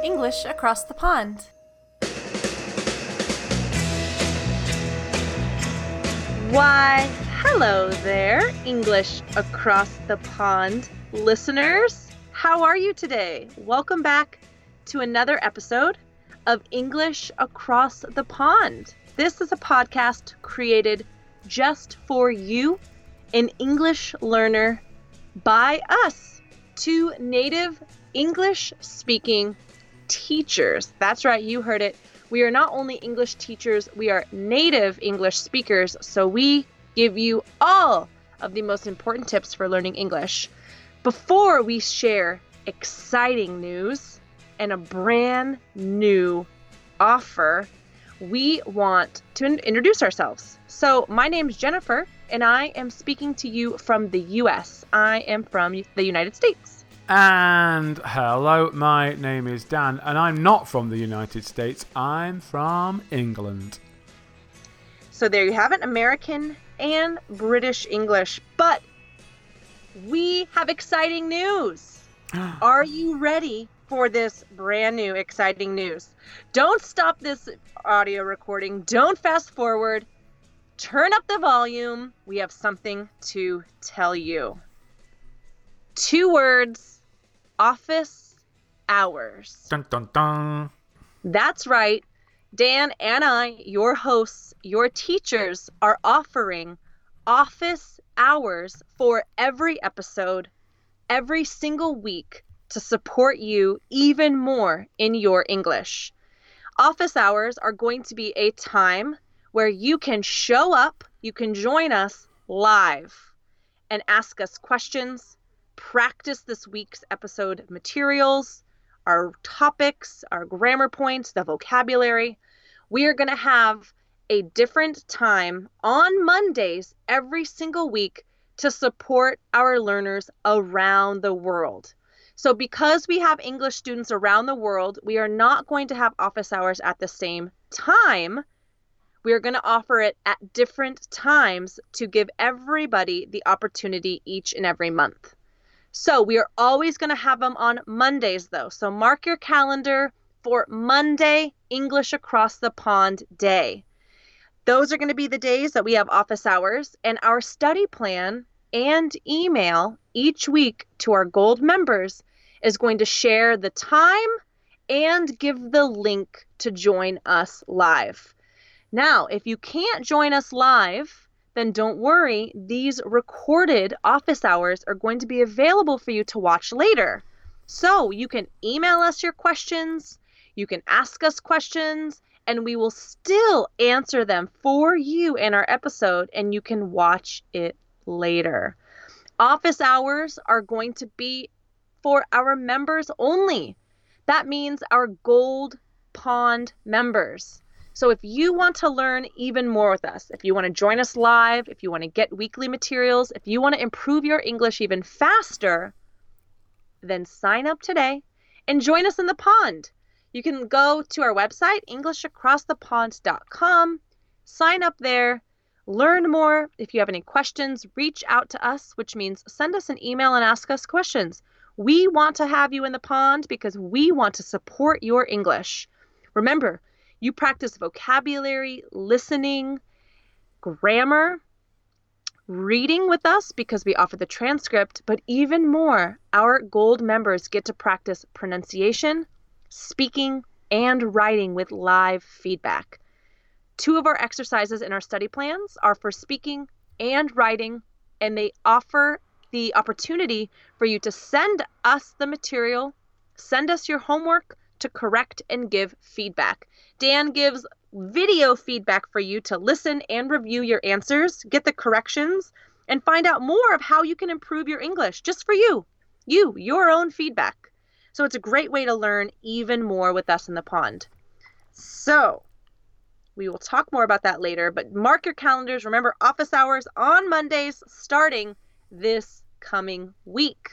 English Across the Pond. Why, hello there, English Across the Pond listeners. How are you today? Welcome back to another episode of English Across the Pond. This is a podcast created just for you, an English learner, by us, two native English-speaking teachers. That's right, you heard it. We are not only English teachers, we are native English speakers, so we give you all of the most important tips for learning English. Before we share exciting news and a brand new offer, we want to introduce ourselves. So my name's Jennifer, and I am speaking to you from the U.S. I am from the United States. And hello, my name is Dan, and I'm not from the United States. I'm from England. So there you have it, American and British English. But we have exciting news. Are you ready for this brand new exciting news? Don't stop this audio recording. Don't fast forward. Turn up the volume. We have something to tell you. 2 words, office hours. Dun, dun, dun. That's right. Dan and I, your hosts, your teachers, are offering office hours for every episode, every single week, to support you even more in your English. Office hours are going to be a time where you can show up, you can join us live and ask us questions, practice this week's episode materials, our topics, our grammar points, the vocabulary. We are going to have a different time on Mondays every single week to support our learners around the world. So because we have English students around the world, we are not going to have office hours at the same time. We are going to offer it at different times to give everybody the opportunity each and every month. So we are always going to have them on Mondays, though. So mark your calendar for Monday English Across the Pond Day. Those are going to be the days that we have office hours, and our study plan and email each week to our gold members is going to share the time and give the link to join us live. Now, if you can't join us live, then don't worry. These recorded office hours are going to be available for you to watch later. So you can email us your questions, you can ask us questions, and we will still answer them for you in our episode, and you can watch it later. Office hours are going to be for our members only. That means our Gold Pond members. So if you want to learn even more with us, if you want to join us live, if you want to get weekly materials, if you want to improve your English even faster, then sign up today and join us in the pond. You can go to our website, EnglishAcrossThePond.com, sign up there, learn more. If you have any questions, reach out to us, which means send us an email and ask us questions. We want to have you in the pond because we want to support your English. Remember, you practice vocabulary, listening, grammar, reading with us because we offer the transcript, but even more, our gold members get to practice pronunciation, speaking, and writing with live feedback. 2 of our exercises in our study plans are for speaking and writing, and they offer the opportunity for you to send us the material, send us your homework to correct and give feedback. Dan gives video feedback for you to listen and review your answers, get the corrections, and find out more of how you can improve your English just for you, your own feedback. So it's a great way to learn even more with us in the pond. So we will talk more about that later, but mark your calendars. Remember, office hours on Mondays starting this coming week.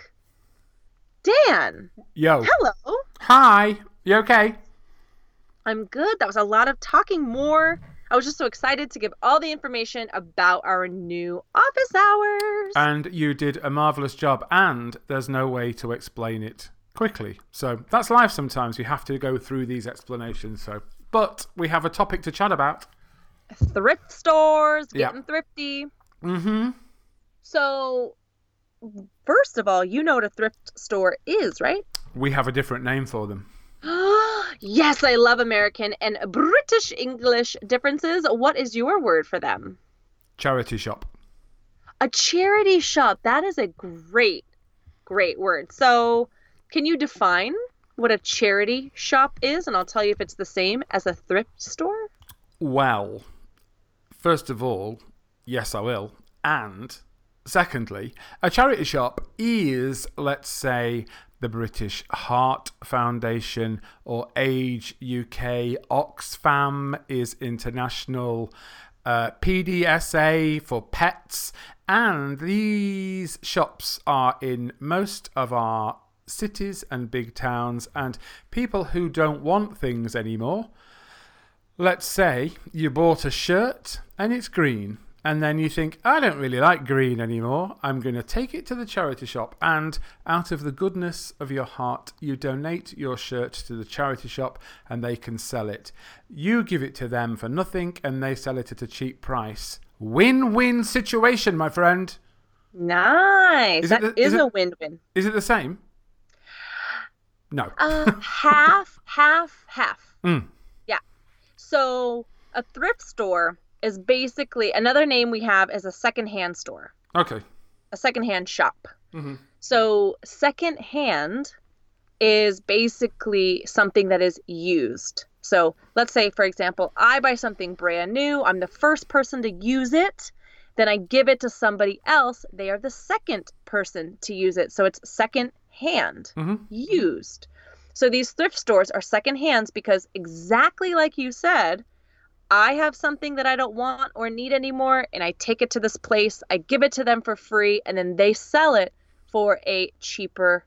Dan. Yo. Hello. Hi. You okay? I'm good. That was a lot of talking more. I was just so excited to give all the information about our new office hours. And you did a marvellous job, and there's no way to explain it quickly. So that's life sometimes. You have to go through these explanations. But we have a topic to chat about. Thrift stores, getting thrifty. Mm-hmm. So, first of all, you know what a thrift store is, right? We have a different name for them. Yes, I love American and British English differences. What is your word for them? Charity shop. A charity shop. That is a great word. So, can you define what a charity shop is? And I'll tell you if it's the same as a thrift store. Well, first of all, yes, I will. And secondly, a charity shop is, let's say, the British Heart Foundation or Age UK. Oxfam is international. PDSA for pets. And these shops are in most of our cities and big towns. And people who don't want things anymore, let's say you bought a shirt and it's green. And then you think, I don't really like green anymore. I'm going to take it to the charity shop. And out of the goodness of your heart, you donate your shirt to the charity shop and they can sell it. You give it to them for nothing and they sell it at a cheap price. Win-win situation, my friend. Nice. That is a win-win. Is it the same? No. Half. Mm. Yeah. So a thrift store is basically, another name we have is a secondhand store. Okay. A secondhand shop. Mm-hmm. So secondhand is basically something that is used. So let's say, for example, I buy something brand new. I'm the first person to use it. Then I give it to somebody else. They are the second person to use it. So it's secondhand, used. So these thrift stores are secondhands because exactly like you said, I have something that I don't want or need anymore, and I take it to this place. I give it to them for free, and then they sell it for a cheaper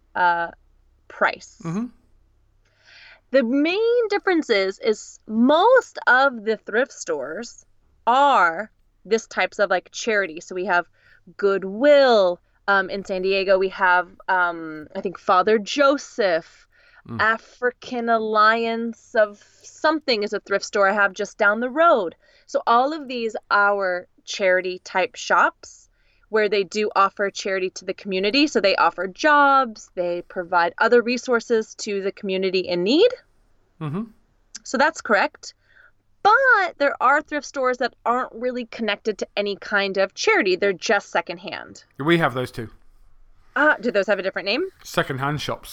price. Mm-hmm. The main difference is most of the thrift stores are this types of like charity. So we have Goodwill in San Diego. We have, I think, Father Joseph. African Alliance of something is a thrift store I have just down the road. So all of these are charity type shops where they do offer charity to the community. So they offer jobs, they provide other resources to the community in need. Mm-hmm. So that's correct. But there are thrift stores that aren't really connected to any kind of charity. They're just secondhand. We have those too. Do those have a different name? Secondhand shops.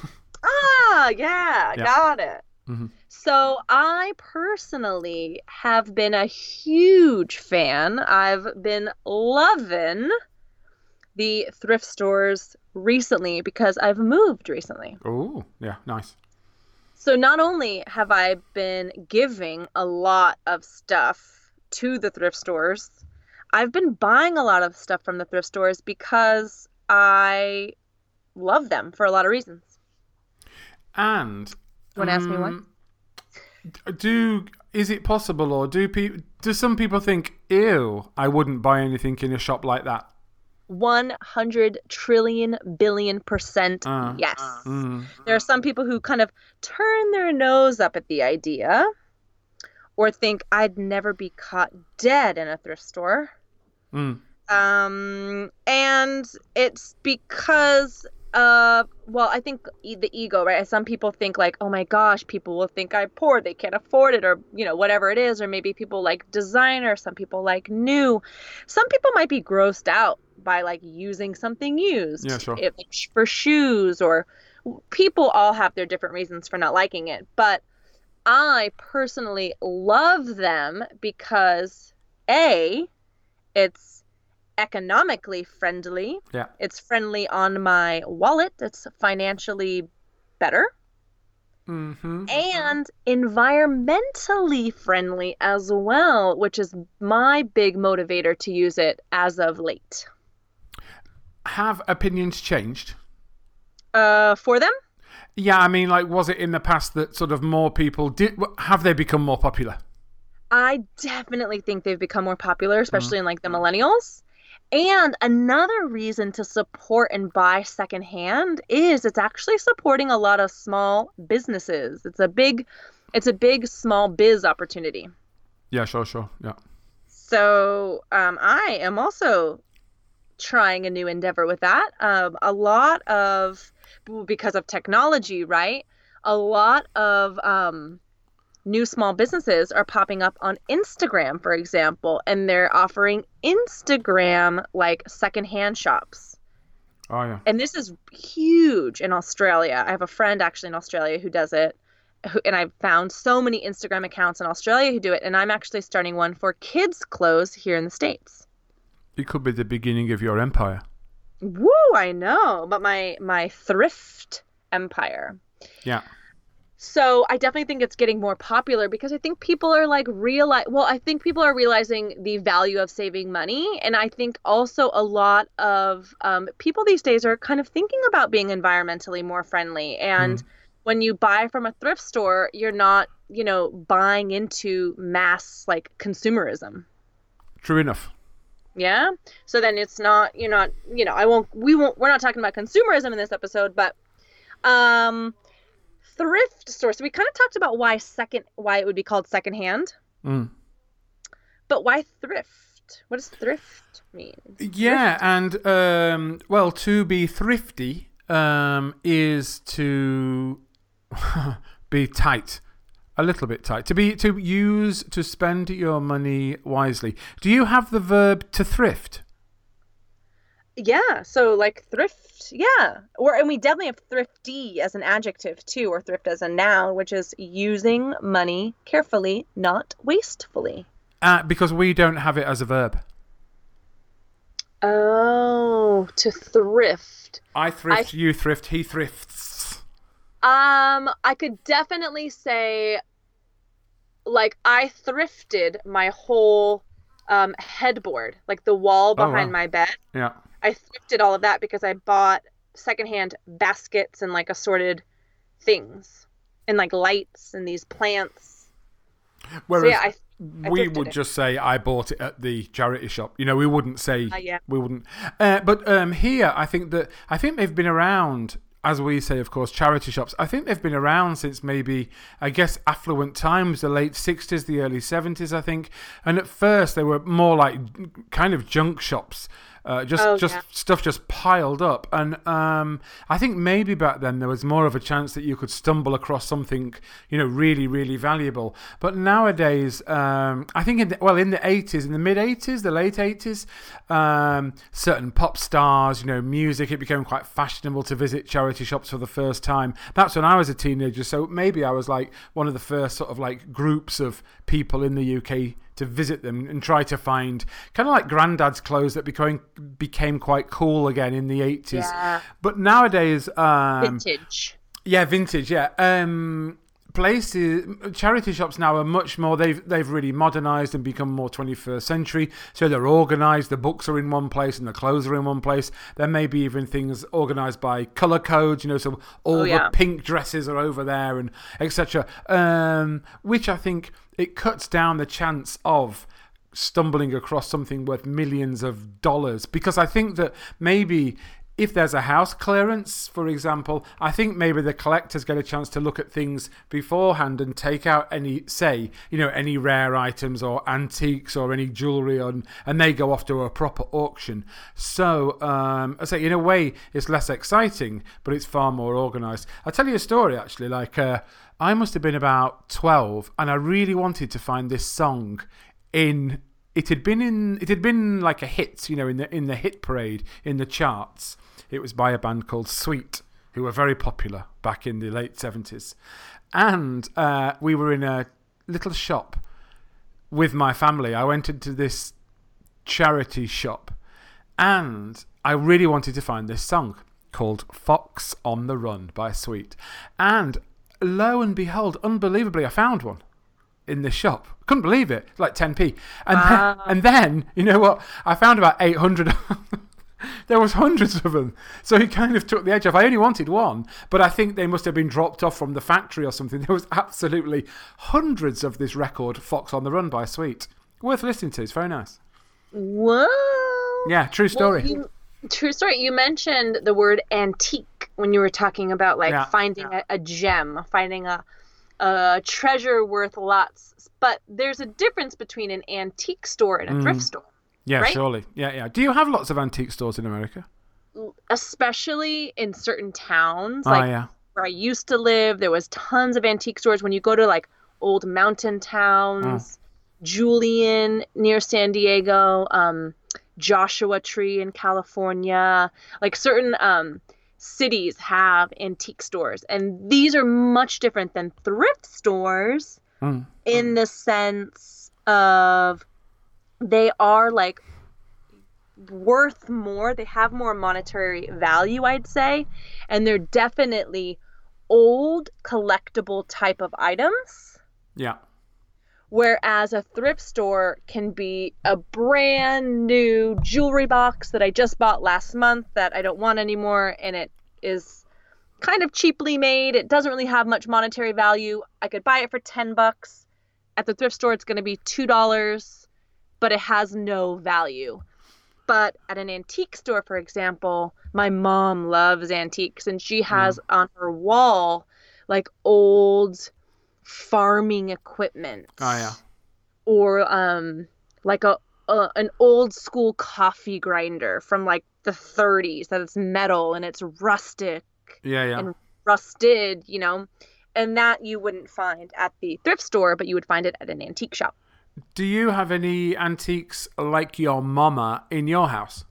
Yeah, got it. Mm-hmm. So I personally have been a huge fan. I've been loving the thrift stores recently because I've moved recently. Oh, yeah, nice. So not only have I been giving a lot of stuff to the thrift stores, I've been buying a lot of stuff from the thrift stores because I love them for a lot of reasons. And you want to ask me what? Is it possible, or do some people think, ew, I wouldn't buy anything in a shop like that? 100 trillion billion percent yes. There are some people who kind of turn their nose up at the idea or think I'd never be caught dead in a thrift store. And it's because I think the ego, right? Some people think like, oh my gosh, people will think I'm poor, they can't afford it, or whatever it is. Or maybe people like designer, some people like new. Some people might be grossed out by like using something used. Yeah, sure. For shoes, or people all have their different reasons for not liking it. But I personally love them because it's economically friendly. Yeah. It's friendly on my wallet. It's financially better. Mm-hmm. And environmentally friendly as well, which is my big motivator to use it as of late. Have opinions changed? For them? Yeah, I mean, like, was it in the past that sort of more people have they become more popular? I definitely think they've become more popular, especially in like the millennials. And another reason to support and buy secondhand is it's actually supporting a lot of small businesses. It's a big small biz opportunity. Yeah, sure. Yeah. So I am also trying a new endeavor with that. A lot of, because of technology, right? A lot of new small businesses are popping up on Instagram, for example, and they're offering Instagram like secondhand shops. Oh, yeah. And this is huge in Australia. I have a friend actually in Australia who does it. And I've found so many Instagram accounts in Australia who do it. And I'm actually starting one for kids' clothes here in the States. It could be the beginning of your empire. Woo, I know. But my thrift empire. Yeah. So I definitely think it's getting more popular because I think people are like I think people are realizing the value of saving money. And I think also a lot of people these days are kind of thinking about being environmentally more friendly. And when you buy from a thrift store, you're not, buying into mass like consumerism. True enough. Yeah. So then it's not, we're not talking about consumerism in this episode, but thrift store. So we kind of talked about why it would be called secondhand. But why thrift? What does thrift mean? Yeah, Thrift. and to be thrifty is to be tight, a little bit tight. To spend your money wisely. Do you have the verb to thrift? Yeah, so like thrift, yeah. And we definitely have thrifty as an adjective too, or thrift as a noun, which is using money carefully, not wastefully. Because we don't have it as a verb. Oh, to thrift. I thrift, you thrift, he thrifts. I could definitely say, like, I thrifted my whole headboard, like the wall behind my bed. Yeah. I thrifted all of that because I bought secondhand baskets and like assorted things and like lights and these plants. Whereas so yeah, we would just say I bought it at the charity shop. We wouldn't say we wouldn't. But here, I think they've been around. As we say, of course, charity shops. I think they've been around since maybe, I guess, affluent times, the late 60s, the early 70s, I think. And at first, they were more like kind of junk shops. Stuff just piled up. And I think maybe back then there was more of a chance that you could stumble across something, really, really valuable. But nowadays, I think in the 80s, in the mid-80s, the late 80s, certain pop stars, music, it became quite fashionable to visit charity shops for the first time. That's when I was a teenager. So maybe I was like one of the first sort of like groups of people in the UK to visit them and try to find kind of like granddad's clothes that became quite cool again in the 80s. Yeah. But nowadays... vintage. Yeah, vintage, yeah. Charity shops now are much more, they've really modernised and become more 21st century. So they're organised, the books are in one place and the clothes are in one place. There may be even things organised by colour codes, so all the pink dresses are over there and etc. Which I think it cuts down the chance of stumbling across something worth millions of dollars. Because I think that maybe if there's a house clearance, for example, I think maybe the collectors get a chance to look at things beforehand and take out any rare items or antiques or any jewellery and they go off to a proper auction. So, I say, in a way, it's less exciting, but it's far more organised. I'll tell you a story, actually. I must have been about 12, and I really wanted to find this song It had been like a hit, in the hit parade, in the charts. It was by a band called Sweet, who were very popular back in the late 70s. And we were in a little shop with my family. I went into this charity shop and I really wanted to find this song called Fox on the Run by Sweet. And lo and behold, unbelievably, I found one in this shop. Couldn't believe it. It's like 10p. And then, you know what? I found about 800 There was hundreds of them. So he kind of took the edge off. I only wanted one, but I think they must have been dropped off from the factory or something. There was absolutely hundreds of this record, Fox on the Run by Sweet. Worth listening to. It's very nice. Whoa. Yeah, true story. True story. You mentioned the word antique when you were talking about like finding a gem, finding a treasure worth lots. But there's a difference between an antique store and a thrift store. Yeah, right? Surely. Yeah. Do you have lots of antique stores in America? Especially in certain towns, where I used to live, there was tons of antique stores. When you go to like old mountain towns, Julian near San Diego, Joshua Tree in California, like certain cities have antique stores, and these are much different than thrift stores in the sense of they are like worth more. They have more monetary value, I'd say, and they're definitely old collectible type of items. Yeah. Whereas a thrift store can be a brand new jewelry box that I just bought last month that I don't want anymore, and it is kind of cheaply made. It doesn't really have much monetary value. I could buy it for $10. At the thrift store, it's going to be $2, but it has no value. But at an antique store, for example, my mom loves antiques, and she has on her wall like old farming equipment. Oh yeah. Or like an old school coffee grinder from like the 30s that it's metal and it's rustic. Yeah. And rusted, and that you wouldn't find at the thrift store, but you would find it at an antique shop. Do you have any antiques like your mama in your house?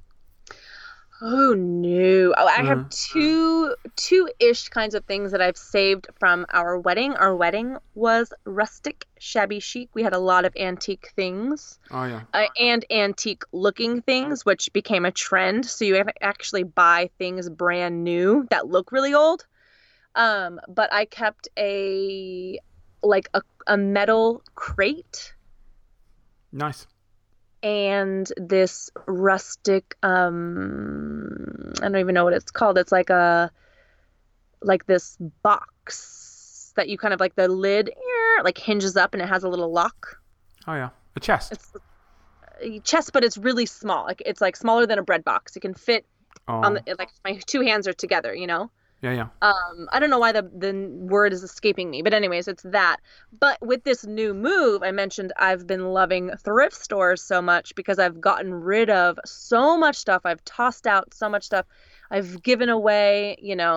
Oh no. I have two-ish kinds of things that I've saved from our wedding. Our wedding was rustic, shabby chic. We had a lot of antique things. Oh yeah. And antique looking things, which became a trend. So you actually buy things brand new that look really old. But I kept a metal crate. Nice. And this rustic, I don't even know what it's called. It's like this box that you kind of like the lid like hinges up and it has a little lock. Oh yeah, a chest. It's a chest, but it's really small. Like it's like smaller than a bread box. It can fit on like my two hands are together, Yeah. I don't know why the word is escaping me, but anyways, it's that. But with this new move, I mentioned I've been loving thrift stores so much because I've gotten rid of so much stuff. I've tossed out so much stuff. I've given away,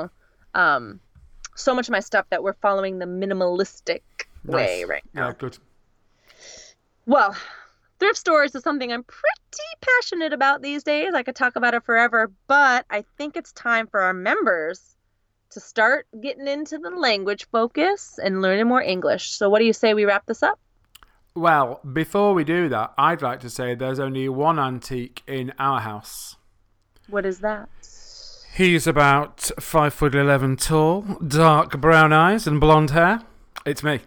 so much of my stuff that we're following the minimalistic way right now. Yeah, good. Well, thrift stores is something I'm pretty passionate about these days. I could talk about it forever, but I think it's time for our members to start getting into the language focus and learning more English. So what do you say we wrap this up? Well, before we do that, I'd like to say there's only one antique in our house. What is that? He's about 5'11" tall, dark brown eyes and blonde hair. It's me.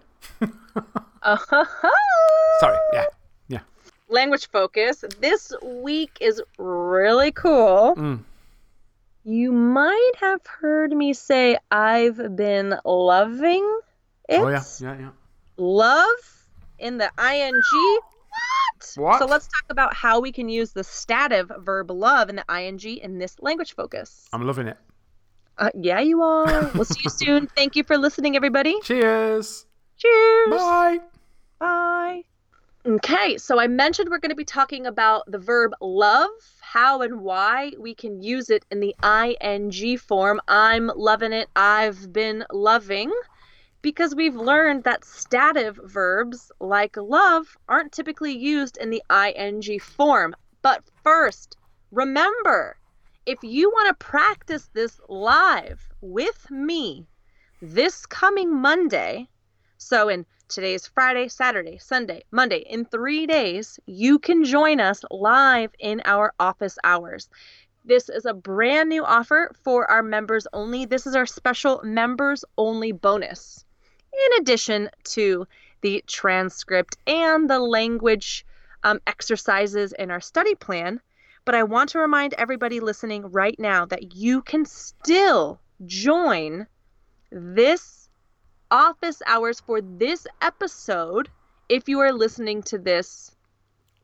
Sorry, yeah. Language focus. This week is really cool. You might have heard me say I've been loving it. Oh, yeah. Love in the ing. What? So let's talk about how we can use the stative verb love in the ing in this language focus. I'm loving it. Yeah, you are. We'll see you soon. Thank you for listening, everybody. Cheers. Cheers. Bye. Bye. Okay, so I mentioned we're going to be talking about the verb love, how and why we can use it in the ing form. I'm loving it. I've been loving. Because we've learned that stative verbs like love aren't typically used in the ing form. But first, remember, if you want to practice this live with me this coming Monday, so in today's Friday, Saturday, Sunday, Monday. In 3 days, you can join us live in our office hours. This is a brand new offer for our members only. This is our special members only bonus. In addition to the transcript and the language exercises in our study plan. But I want to remind everybody listening right now that you can still join this office hours for this episode if you are listening to this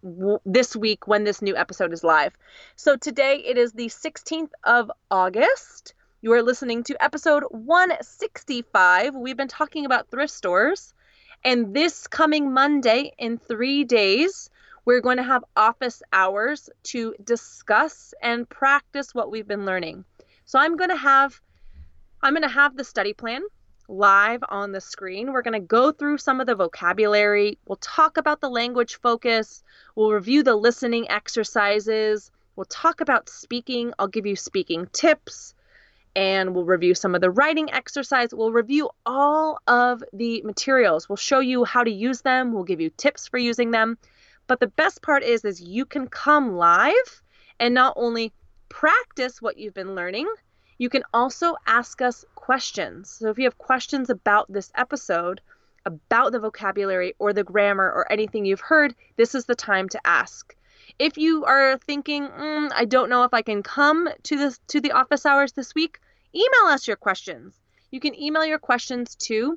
this week when this new episode is live. So today it is the 16th of August. You are listening to episode 165. We've been talking about thrift stores. And this coming Monday, in 3 days, we're going to have office hours to discuss and practice what we've been learning. So I'm going to have the study plan live on the screen. We're going to go through some of the vocabulary. We'll talk about the language focus. We'll review the listening exercises. We'll talk about speaking. I'll give you speaking tips, and we'll review some of the writing exercise. We'll review all of the materials. We'll show you how to use them. We'll give you tips for using them. But the best part is you can come live and not only practice what you've been learning, you can also ask us questions. So if you have questions about this episode, about the vocabulary or the grammar or anything you've heard, this is the time to ask. If you are thinking, I don't know if I can come to the office hours this week, email us your questions. You can email your questions to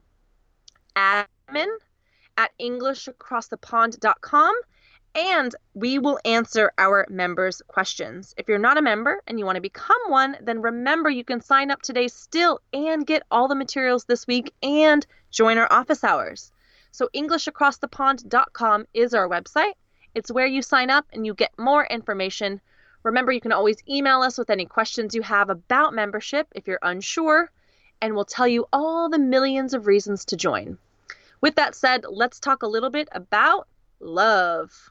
admin@englishacrossthepond.com, and we will answer our members' questions. If you're not a member and you want to become one, then remember you can sign up today still and get all the materials this week and join our office hours. So englishacrossthepond.com is our website. It's where you sign up and you get more information. Remember, you can always email us with any questions you have about membership if you're unsure, and we'll tell you all the millions of reasons to join. With that said, let's talk a little bit about love.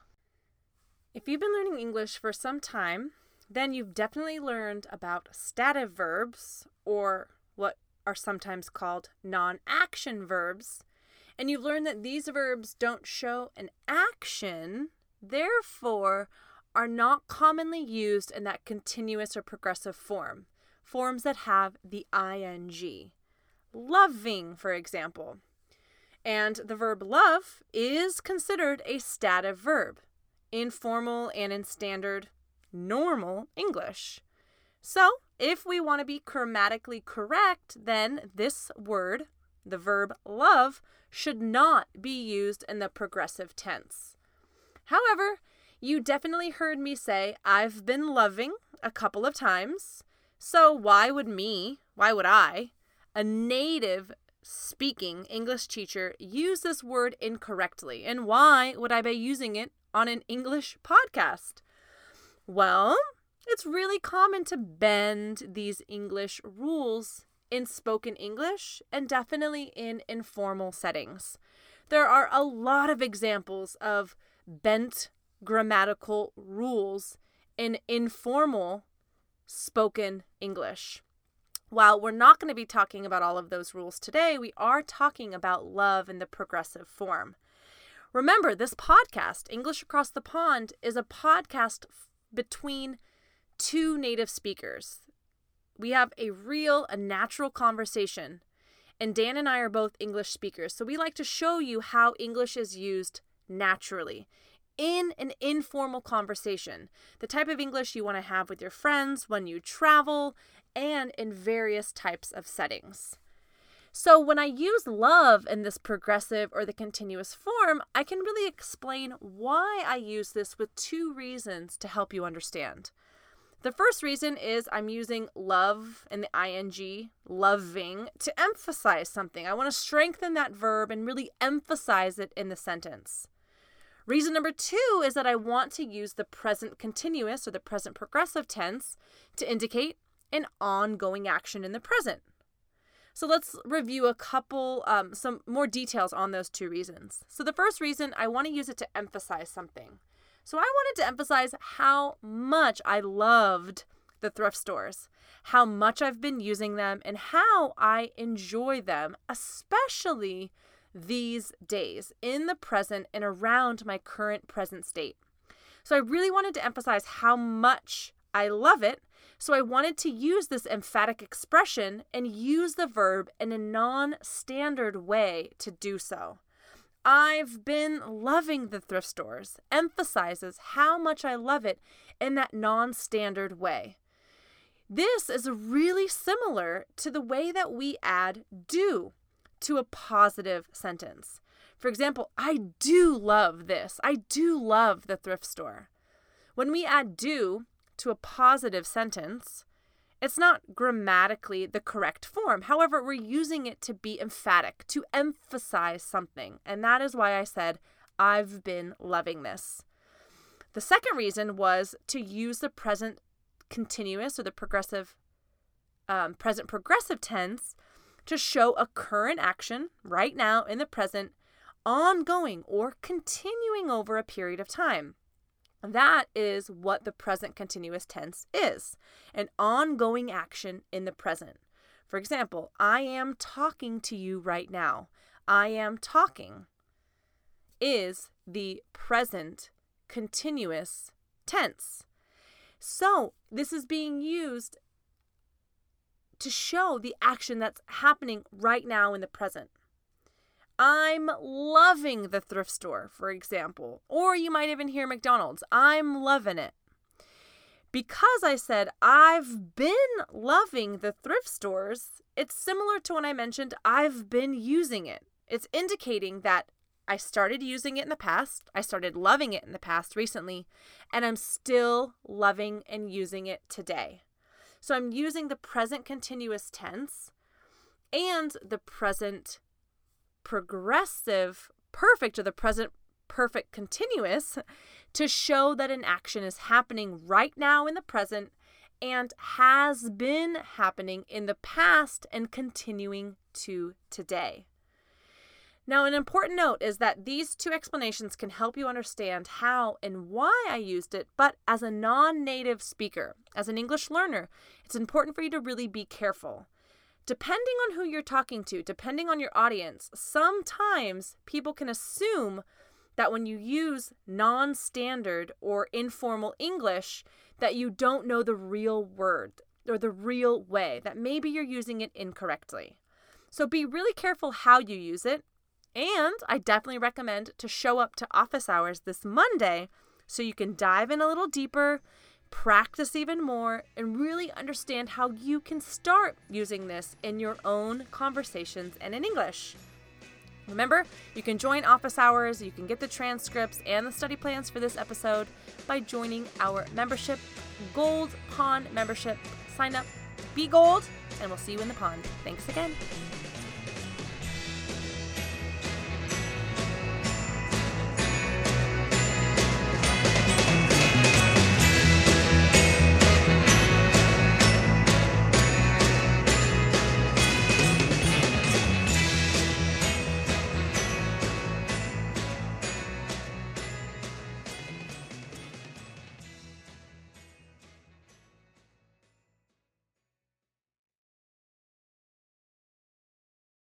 If you've been learning English for some time, then you've definitely learned about stative verbs, or what are sometimes called non-action verbs. And you've learned that these verbs don't show an action, therefore are not commonly used in that continuous or progressive form, forms that have the ing. Loving, for example. And the verb love is considered a stative verb in formal and in standard normal English. So if we want to be grammatically correct, then this word, the verb love, should not be used in the progressive tense. However, you definitely heard me say I've been loving a couple of times. So why would I, a native speaking English teacher, use this word incorrectly? And why would I be using it on an English podcast? Well, it's really common to bend these English rules in spoken English and definitely in informal settings. There are a lot of examples of bent grammatical rules in informal spoken English. While we're not going to be talking about all of those rules today, we are talking about love in the progressive form. Remember, this podcast, English Across the Pond, is a podcast between two native speakers. We have a natural conversation, and Dan and I are both English speakers, so we like to show you how English is used naturally in an informal conversation, the type of English you want to have with your friends when you travel and in various types of settings. So when I use love in this progressive or the continuous form, I can really explain why I use this with two reasons to help you understand. The first reason is I'm using love in the ing, loving, to emphasize something. I want to strengthen that verb and really emphasize it in the sentence. Reason number two is that I want to use the present continuous or the present progressive tense to indicate an ongoing action in the present. So let's review some more details on those two reasons. So the first reason, I want to use it to emphasize something. So I wanted to emphasize how much I loved the thrift stores, how much I've been using them, and how I enjoy them, especially these days in the present and around my current present state. So I really wanted to emphasize how much I love it. So I wanted to use this emphatic expression and use the verb in a non-standard way to do so. I've been loving the thrift stores emphasizes how much I love it in that non-standard way. This is really similar to the way that we add do to a positive sentence. For example, I do love this. I do love the thrift store. When we add do to a positive sentence, it's not grammatically the correct form. However, we're using it to be emphatic, to emphasize something. And that is why I said, I've been loving this. The second reason was to use the present continuous or the present progressive tense to show a current action right now in the present, ongoing or continuing over a period of time. That is what the present continuous tense is, an ongoing action in the present. For example, I am talking to you right now. I am talking is the present continuous tense. So this is being used to show the action that's happening right now in the present. I'm loving the thrift store, for example. Or you might even hear McDonald's. I'm loving it. Because I said I've been loving the thrift stores, it's similar to when I mentioned I've been using it. It's indicating that I started using it in the past, I started loving it in the past recently, and I'm still loving and using it today. So I'm using the present continuous tense and the present progressive perfect or the present perfect continuous to show that an action is happening right now in the present and has been happening in the past and continuing to today. Now, an important note is that these two explanations can help you understand how and why I used it, but as a non-native speaker, as an English learner, it's important for you to really be careful. Depending on who you're talking to, depending on your audience, sometimes people can assume that when you use non-standard or informal English, that you don't know the real word or the real way, that maybe you're using it incorrectly. So be really careful how you use it. And I definitely recommend to show up to office hours this Monday so you can dive in a little deeper, practice even more, and really understand how you can start using this in your own conversations and in English. Remember, you can join office hours, you can get the transcripts and the study plans for this episode by joining our membership, Gold Pond membership. Sign up, be gold, and we'll see you in the pond. Thanks again.